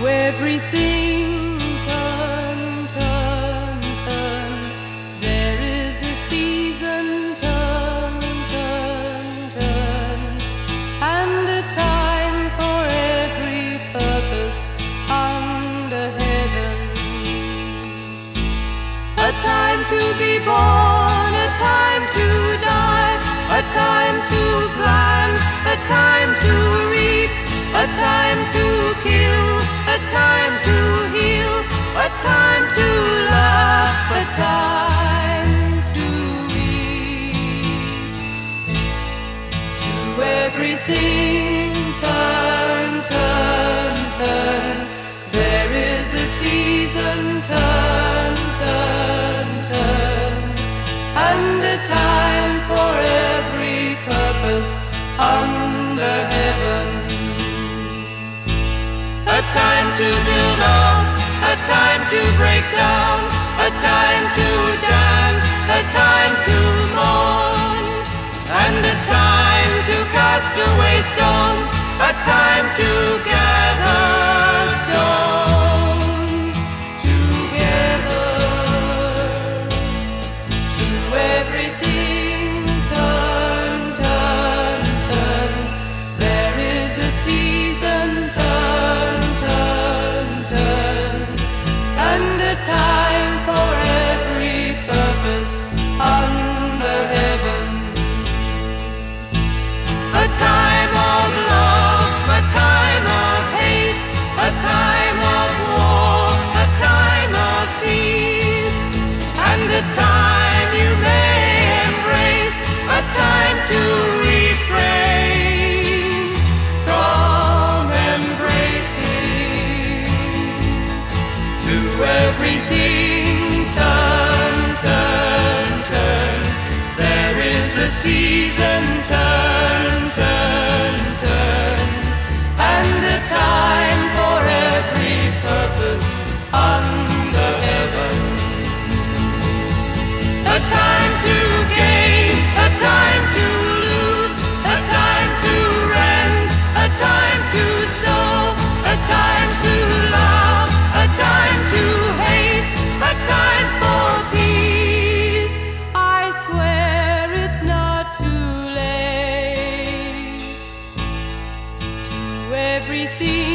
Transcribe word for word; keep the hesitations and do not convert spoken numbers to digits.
everything turn, turn, turn. There is a season, turn, turn, turn, and a time for every purpose under heaven. A time to be born, a time to die, a time to plant, a time to reap, a time to kill, a time to heal, a time to laugh, a time to weep. To everything turn, turn, turn. There is a season, turn, turn, turn, and a time for every purpose under heaven. A time to build up, a time to break down, a time to dance, a time to mourn, and a time to cast away stones, a time to gather stones together. To everything turn, turn, turn. There is a season, turn, turn, turn, and a time for every purpose under heaven. A time of love, a time of hate, a time of war, a time of peace, and a time you may embrace, a time to refrain from embracing. To everything turn, turn, turn. There is a season, turn, turn, turn, and a time for every purpose under heaven. A time to gain, a time to lose, a time to rend, a time to sow, a time to love, a time to hate, a time for peace. I swear it's not too late. To everything